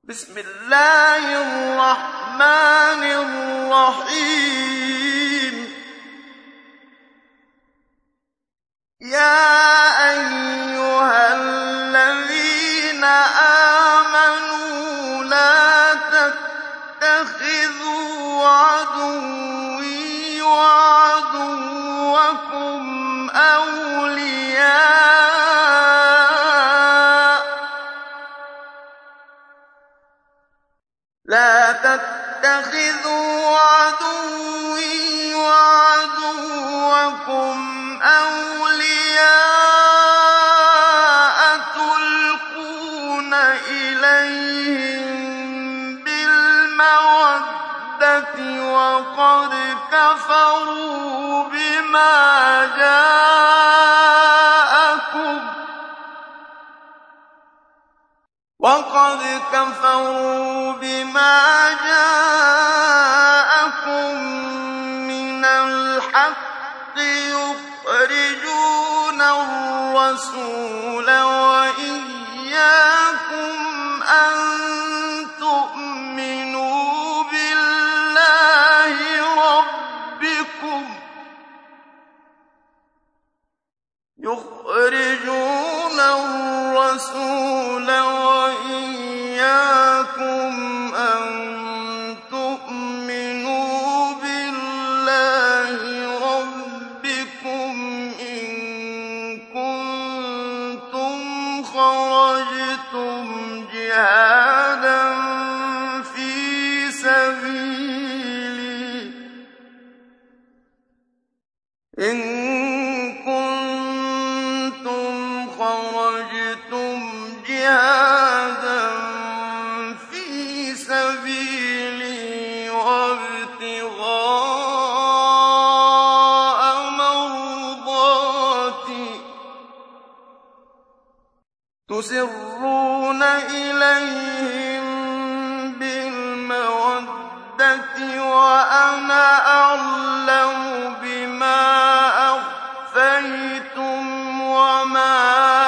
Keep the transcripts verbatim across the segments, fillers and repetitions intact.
بسم الله الرحمن الرحيم يا أيها الذين آمنوا لا تتخذوا عدوي وعدوكم أولياء لا تتخذوا عدوي وعدوكم أولياء تلقون إليهم بالمودة وقد كفروا بما جاءكم وقد كفروا بما جاءكم من الحق يخرجون الرسول وإياكم أن تؤمنوا بالله ربكم يخرجون الرسول وإياكم أن تؤمنوا بالله ربكم إن كنتم خرجتم جهادا في سبيلي إن كنتم خرجتم جهادا في سبيلي وابتغاء مرضاتي تسرون إليهم بالمودة وأنا أعلم بما أخفيتم وما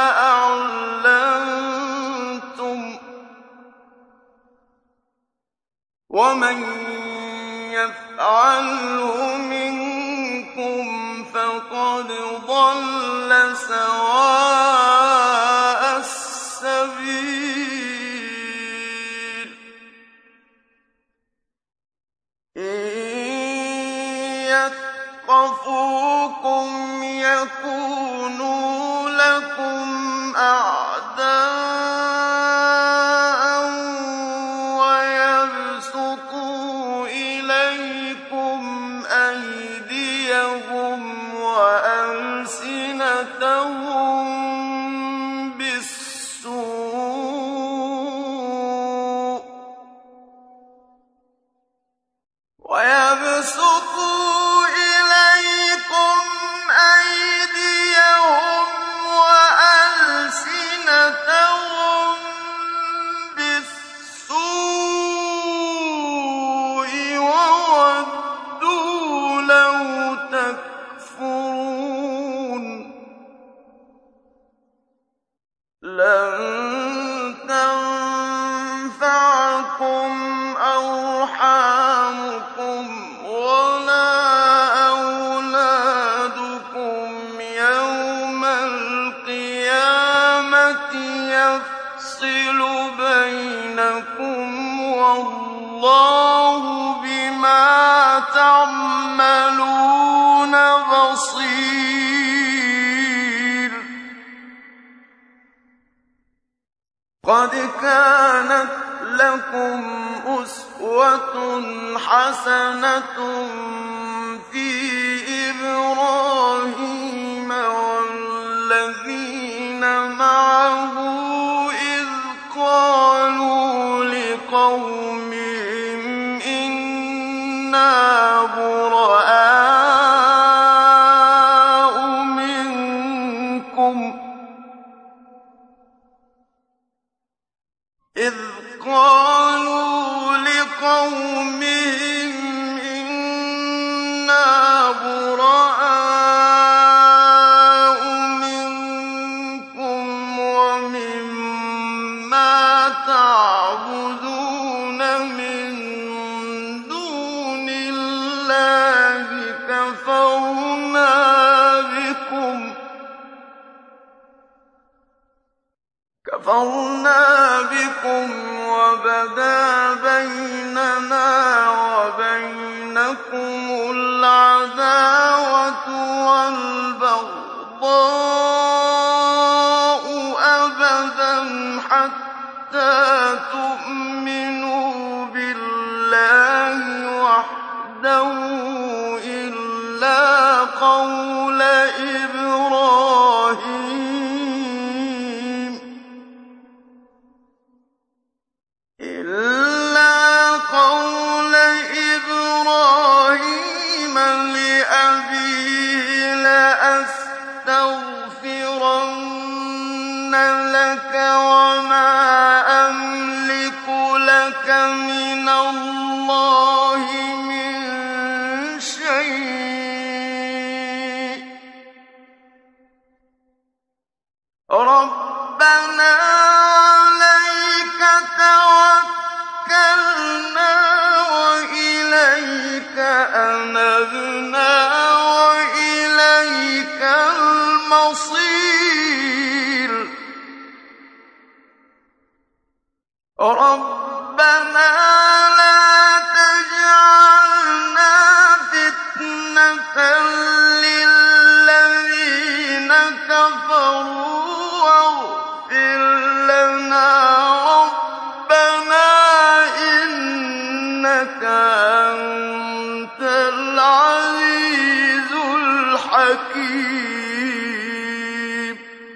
أعلنتم ومن يفعله منكم فقد ضل سواء السبيل إن يثقفوكم يكونوا لكم أعداء ويبسطوا إليكم أيديهم وألسنتهم بالسوء ويبسطوا إليكم أيديهم وألسنتهم بالسوء وودوا لو تكفرون لن تنفعكم أرحامكم ولا أولادكم يوم القيامة يفصل بينكم والله بما تعملون بصير قد كانت لكم أسوة حسنة في إبراهيم والذين معه إذ قالوا لقومهم إنا براء منكم إذ قالوا لقومهم إنا براء منكم ومما تعبدون بَدَا بَيْنَنَا وَبَيْنَكُمُ الْعَدَاوَةُ وَالْبَغْضَاءُ أَبَدًا حَتَّىٰ تُؤْمِنُوا بِاللَّهِ وَحْدَهُ إِلَّا قَوْلَ إِبْرَاهِيمَ لِأَبِيهِ لَأَسْتَغْفِرَنَّ لَكَ وَمَا أَمْلِكُ لَكَ مِنَ اللَّهِ مِن شَيْءٍ ۖ رَبَّنَا عَلَيْكَ تَوَكَّلْنَا وَإِلَيْكَ أَنَبْنَا وَإِلَيْكَ الْمَصِيرُ رَبَّنَا لَا تَجْعَلْنَا فِتْنَةً لِّلَّذِينَ كَفَرُوا وَاغْفِرْ لَنَا رَبَّنَا إِنَّكَ أَنتَ الْعَزِيزُ الْحَكِيمُ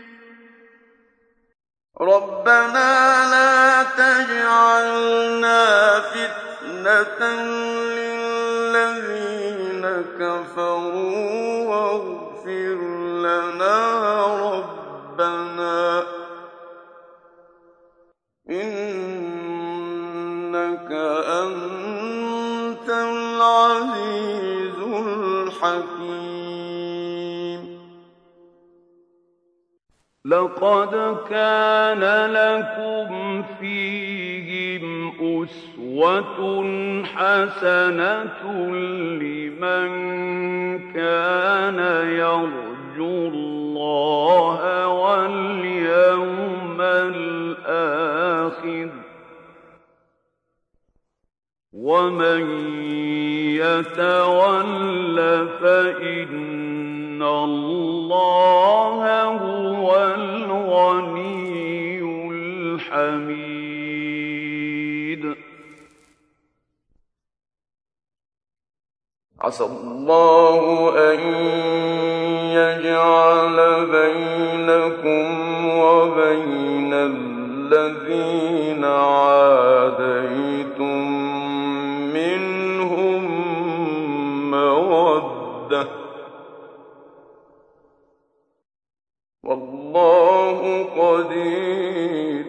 رَبَّنَا لَا تَجْعَلْنَا فِتْنَةً لِّلَّذِينَ كَفَرُوا وَاغْفِرْ لَنَا رَبَّنَا إِنَّكَ أَنتَ الْعَزِيزُ الْحَكِيمُ لَقَدْ كَانَ لَكُمْ فِيهِمْ أُسْوَةٌ حَسَنَةٌ لِّمَن كَانَ يَرْجُو اللَّهَ وَالْيَوْمَ الْآخِرَ ۚ وَمَن يَتَوَلَّ فَإِنَّ اللَّهَ هُوَ الْغَنِيُّ الْحَمِيدُ عَسَى اللَّهُ أَن يَجْعَلَ بَيْنَكُمْ وَبَيْنَ الَّذِينَ عَادَيْتُم مِّنْهُم مَّوَدَّةً ۚ وَاللَّهُ قَدِيرٌ ۚ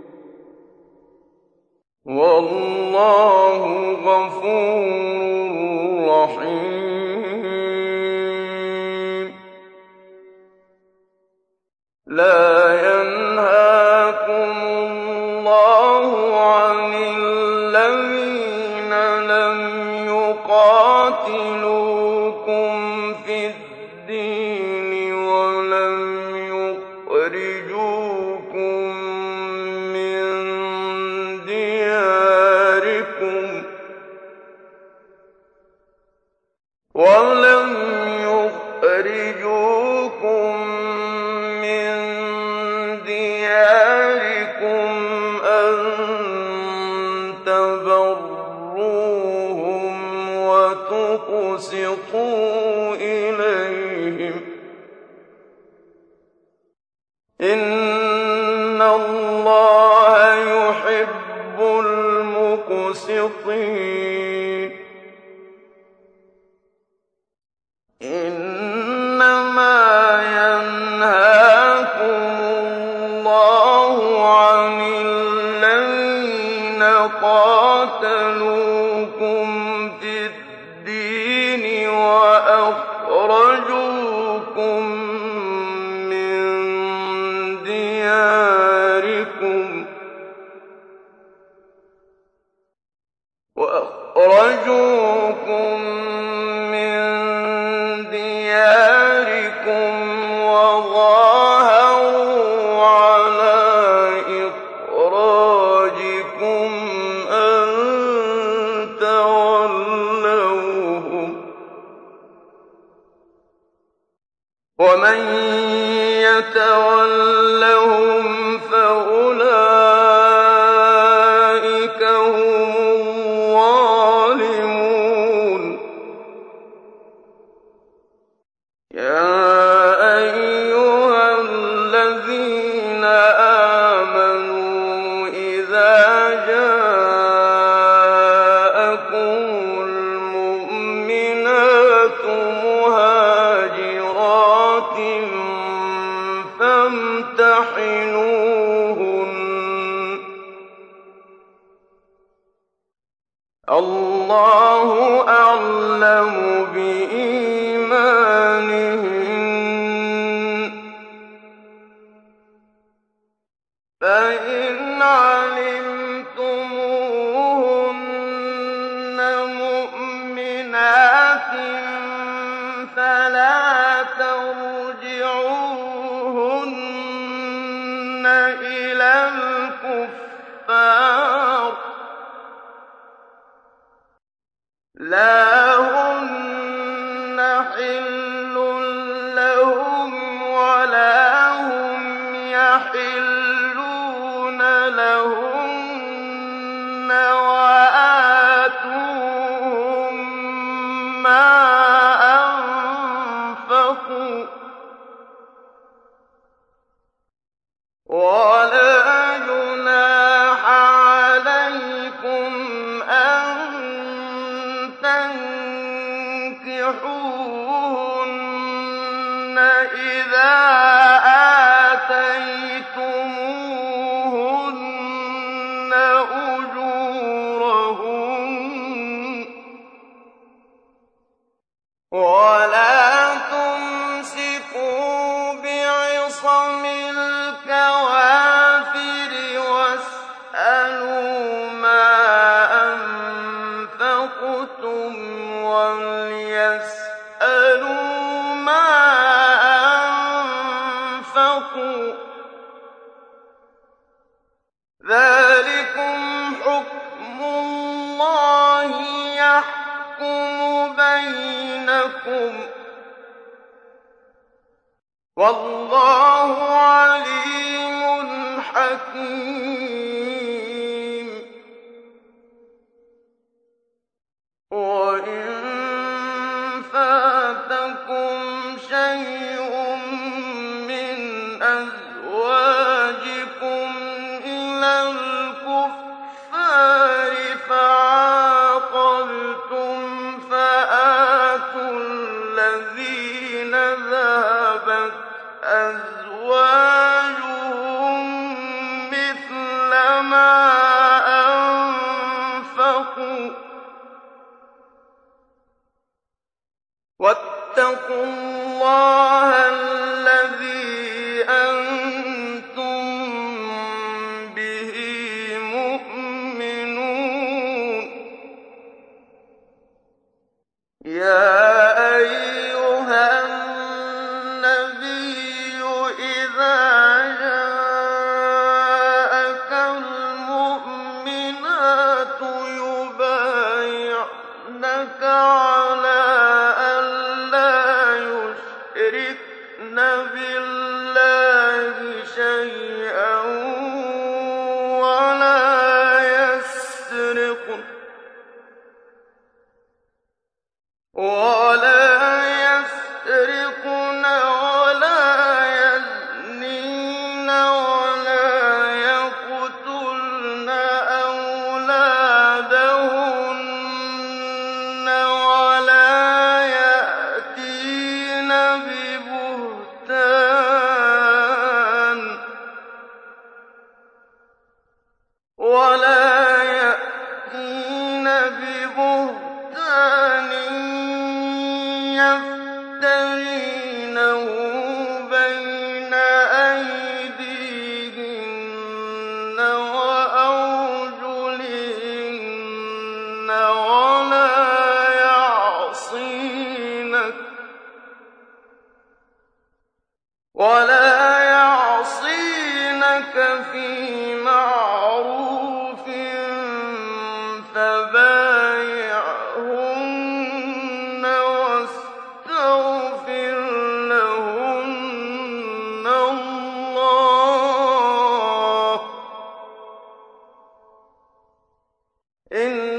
وَاللَّهُ غَفُورٌ رَّحِيمٌ لَا يَنْهَاكُمُ اللَّهُ عَنِ الَّذِينَ لَمْ يُقَاتِلُوكُمْ فِي الدِّينِ وَلَمْ يُخْرِجُوكُم مِّن دِيَارِكُمْ وَلَمْ يُخْرِجُوكُم مِّن دِيَارِكُمْ أَن تَبَرُّوهُمْ وَتُقْسِطُوا إِلَيْهِمْ ۚ إِنَّ اللَّهَ يُحِبُّ الْمُقْسِطِينَ إِنَّمَا يَنْهَاكُمُ اللَّهُ عَنِ الَّذِينَ قَاتَلُوكُمْ فِي الدِّينِ وَأَخْرَجُوكُم مِّن دِيَارِكُمْ وَأَخْرَجُوكُم مِّن دِيَارِكُمْ وَظَاهَرُوا عَلَىٰ إِخْرَاجِكُم يتولهم فأولئك هم الظالمون يا أيها الذين آمنوا إذا جاءكم المؤمنات مهاجرات فامتحنوهن الله أعلم بإيمانهن فإن علمتموهن مؤمنات فلا ترجعوهن إلى الكفار لا هن حل لهم ولا هم يحلون لهن وآتوهم ما أنفقوا ولا جناح عليكم أن تنكحوهن إذا آتيتموهن أجورهن ولا تمسكوا بعصم الكوافر واسألوا ما أنفقتم وليسألوا ما أنفقوا ذلكم حكم الله يحكم بينكم والله عليم حكيم وإن فاتكم شيء من أزواجكم إلى الكفار فعاقبتم فآتوا الذين ذهبت أزواجهم مثل ما أنفقوا واتقوا الله الذي أنتم به مؤمنون يا أيها النبي إذا جاءك المؤمنات يبايعنك على أن لا يشركن بالله شيئا ولا يسرقن ولا يسرقن ولا يزنين ولا يقتلن أولادهن ولا يأتين ببهتان ولا يأتين ببهتان يفترينه بين أيديهن وأرجلهن ولا يعصينك ولا يعصينك في معروف فبايعهن واستغفر لهن إن